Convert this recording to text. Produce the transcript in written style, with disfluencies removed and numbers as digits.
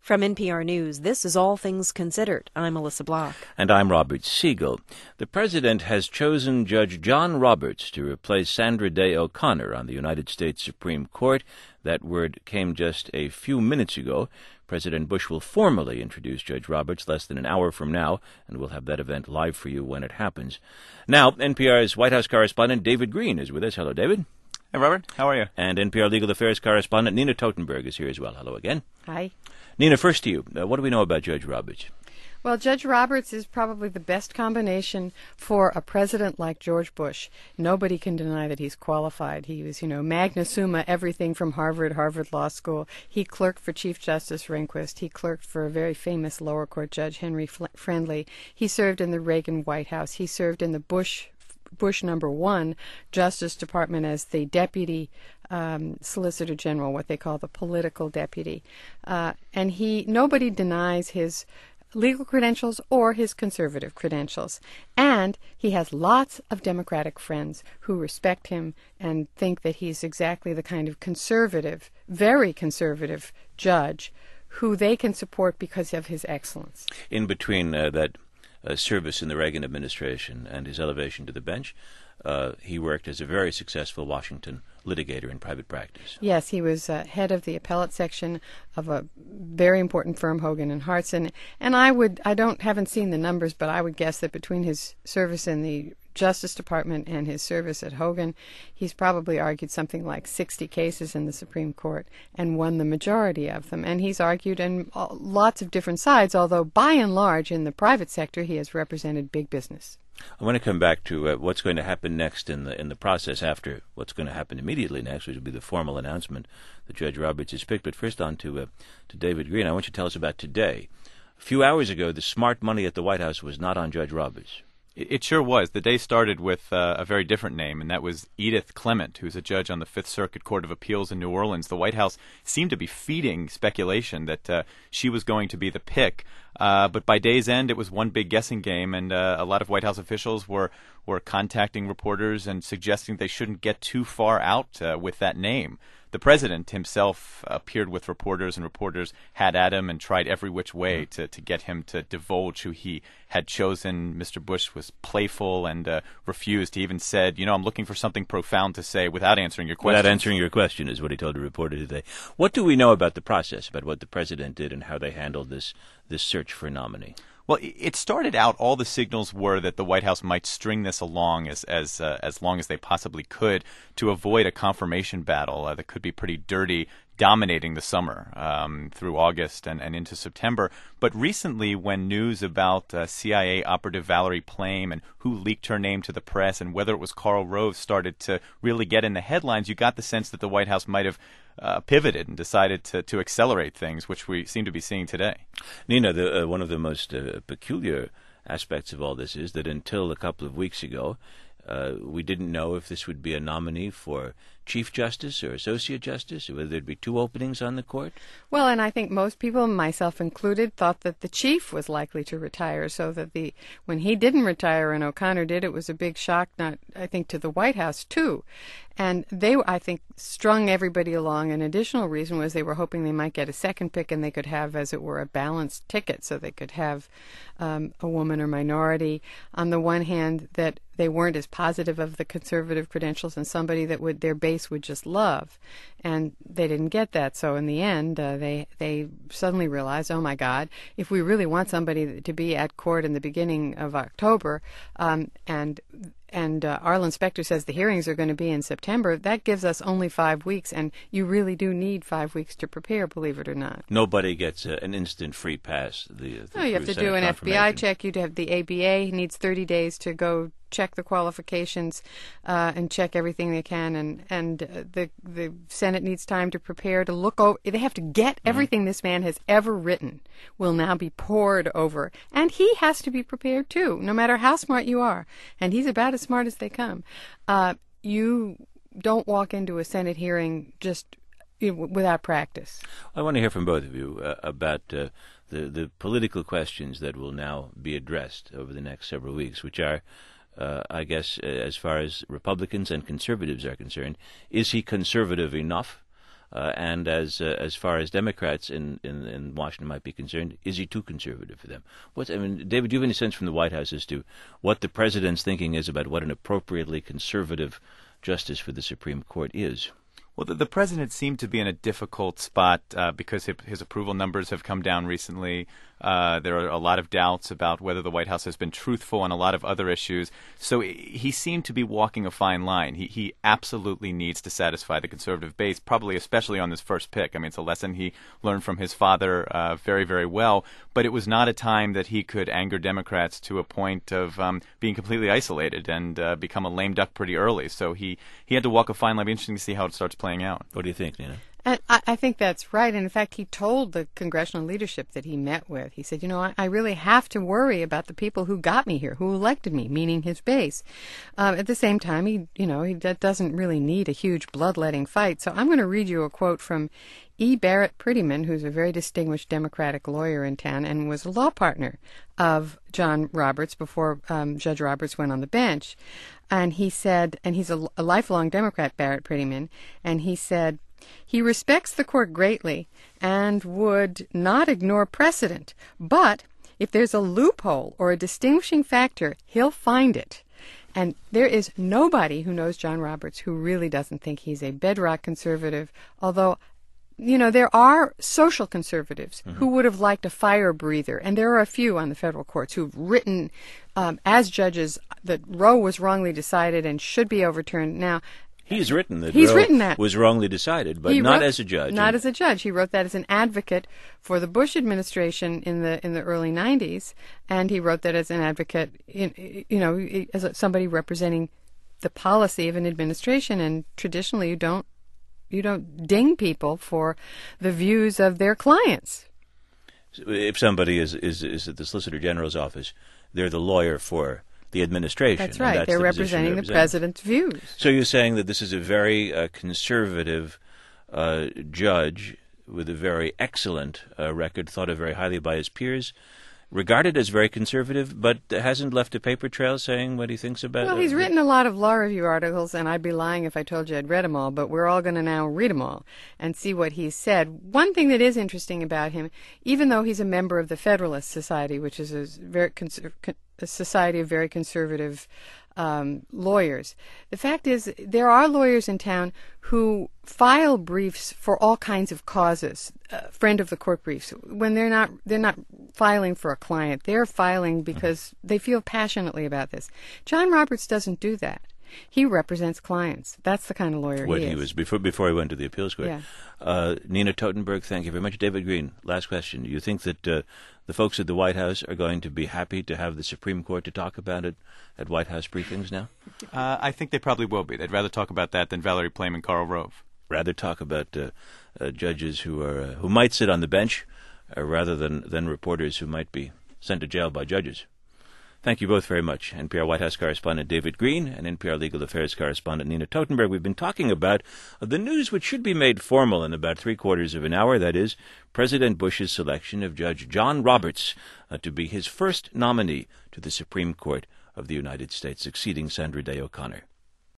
From NPR News, this is All Things Considered. I'm Melissa Block. And I'm Robert Siegel. The president has chosen Judge John Roberts to replace Sandra Day O'Connor on the United States Supreme Court. That word came just a few minutes ago. President Bush will formally introduce Judge Roberts less than an hour from now, and we'll have that event live for you when it happens. Now, NPR's White House correspondent David Green is with us. Hello, David. Hey, Robert. How are you? And NPR Legal Affairs correspondent Nina Totenberg is here as well. Hello again. Hi. Nina, first to you. What do we know about Judge Roberts? Well, Judge Roberts is probably the best combination for a president like George Bush. Nobody can deny that he's qualified. He was, magna summa, everything from Harvard Law School. He clerked for Chief Justice Rehnquist. He clerked for a very famous lower court judge, Henry Friendly. He served in the Reagan White House. He served in the Bush #1 Justice Department as the deputy Solicitor General, what they call the political deputy. And nobody denies his legal credentials or his conservative credentials. And he has lots of Democratic friends who respect him and think that he's exactly the kind of conservative, very conservative judge who they can support because of his excellence. In between that service in the Reagan administration and his elevation to the bench, he worked as a very successful Washington litigator in private practice. Yes, he was head of the appellate section of a very important firm, Hogan and Hartson. And haven't seen the numbers, but I would guess that between his service in the Justice Department and his service at Hogan, he's probably argued something like 60 cases in the Supreme Court and won the majority of them. And he's argued on lots of different sides, although by and large in the private sector he has represented big business. I want to come back to what's going to happen next in the process after what's going to happen immediately next, which will be the formal announcement that Judge Roberts is picked. But first on to David Green. I want you to tell us about today. A few hours ago, the smart money at the White House was not on Judge Roberts. It sure was. The day started with a very different name, and that was Edith Clement, who's a judge on the Fifth Circuit Court of Appeals in New Orleans. The White House seemed to be feeding speculation that she was going to be the pick. But by day's end, it was one big guessing game, and a lot of White House officials were contacting reporters and suggesting they shouldn't get too far out with that name. The president himself appeared with reporters, and reporters had at him and tried every which way to get him to divulge who he had chosen. Mr. Bush was playful and refused. He even said, I'm looking for something profound to say without answering your question. Without answering your question is what he told a reporter today. What do we know about the process, about what the president did and how they handled this search for a nominee? Well, it started out, all the signals were that the White House might string this along as long as they possibly could to avoid a confirmation battle that could be pretty dirty, dominating the summer through August and into September. But recently, when news about CIA operative Valerie Plame and who leaked her name to the press and whether it was Karl Rove started to really get in the headlines, you got the sense that the White House might have pivoted and decided to accelerate things, which we seem to be seeing today. Nina, one of the most peculiar aspects of all this is that until a couple of weeks ago, we didn't know if this would be a nominee for Chief Justice or Associate Justice, or whether there'd be two openings on the court. Well, and I think most people, myself included, thought that the chief was likely to retire, so that when he didn't retire and O'Connor did, it was a big shock, to the White House, too. And they, I think, strung everybody along. An additional reason was they were hoping they might get a second pick and they could have, as it were, a balanced ticket, so they could have a woman or minority. On the one hand, that they weren't as positive of the conservative credentials and somebody that their base would just love. And they didn't get that. So in the end, they suddenly realized, oh, my God, if we really want somebody to be at court in the beginning of October, and Arlen Specter says the hearings are going to be in September, that gives us only 5 weeks, and you really do need 5 weeks to prepare, believe it or not. Nobody gets an instant free pass. No, you have to do an FBI check. You'd have the ABA needs 30 days to go check the qualifications and check everything they can, and the Senate needs time to prepare, to look over. They have to get everything this man has ever written will now be poured over, and he has to be prepared too, no matter how smart you are, and he's about as smart as they come. You don't walk into a Senate hearing just without practice. I want to hear from both of you about the political questions that will now be addressed over the next several weeks, which are, I guess, as far as Republicans and conservatives are concerned, is he conservative enough? And as far as Democrats in Washington might be concerned, is he too conservative for them? David, do you have any sense from the White House as to what the president's thinking is about what an appropriately conservative justice for the Supreme Court is? Well, the president seemed to be in a difficult spot because his approval numbers have come down recently. There are a lot of doubts about whether the White House has been truthful on a lot of other issues. So he seemed to be walking a fine line. He absolutely needs to satisfy the conservative base, probably especially on this first pick. I mean, it's a lesson he learned from his father very, very well. But it was not a time that he could anger Democrats to a point of being completely isolated and become a lame duck pretty early. So he had to walk a fine line. It'll be interesting to see how it starts playing out. What do you think, Nina? And I think that's right. And in fact, he told the congressional leadership that he met with, he said, I really have to worry about the people who got me here, who elected me, meaning his base. At the same time, he doesn't really need a huge bloodletting fight. So I'm going to read you a quote from E. Barrett Prettyman, who's a very distinguished Democratic lawyer in town and was a law partner of John Roberts before Judge Roberts went on the bench. And he said, and he's a lifelong Democrat, Barrett Prettyman, and he said, he respects the court greatly and would not ignore precedent, but if there's a loophole or a distinguishing factor, he'll find it. And there is nobody who knows John Roberts who really doesn't think he's a bedrock conservative, although there are social conservatives who would have liked a fire breather, and there are a few on the federal courts who've written as judges that Roe was wrongly decided and should be overturned. Now, He's written that Roe was wrongly decided, but not as a judge. Not as a judge. He wrote that as an advocate for the Bush administration in the early 90s, and he wrote that as an advocate, as somebody representing the policy of an administration. And traditionally, you don't ding people for the views of their clients. If somebody is at the Solicitor General's office, they're the lawyer for the administration. That's right. They're representing the president's views. So you're saying that this is a very conservative judge with a very excellent record, thought of very highly by his peers, regarded as very conservative, but hasn't left a paper trail saying what he thinks about it? Well, he's written a lot of law review articles, and I'd be lying if I told you I'd read them all, but we're all going to now read them all and see what he's said. One thing that is interesting about him, even though he's a member of the Federalist Society, which is a society of very conservative lawyers. The fact is, there are lawyers in town who file briefs for all kinds of causes, friend of the court briefs. When they're not filing for a client, they're filing because they feel passionately about this. John Roberts doesn't do that. He represents clients. That's the kind of lawyer he is. He was before he went to the appeals court. Yeah. Nina Totenberg, thank you very much. David Green, last question. Do you think that the folks at the White House are going to be happy to have the Supreme Court to talk about it at White House briefings now? I think they probably will be. They'd rather talk about that than Valerie Plame and Karl Rove. Rather talk about judges who might sit on the bench rather than reporters who might be sent to jail by judges. Thank you both very much. NPR White House correspondent David Green and NPR Legal Affairs correspondent Nina Totenberg. We've been talking about the news which should be made formal in about 3/4 of an hour. That is, President Bush's selection of Judge John Roberts to be his first nominee to the Supreme Court of the United States, succeeding Sandra Day O'Connor.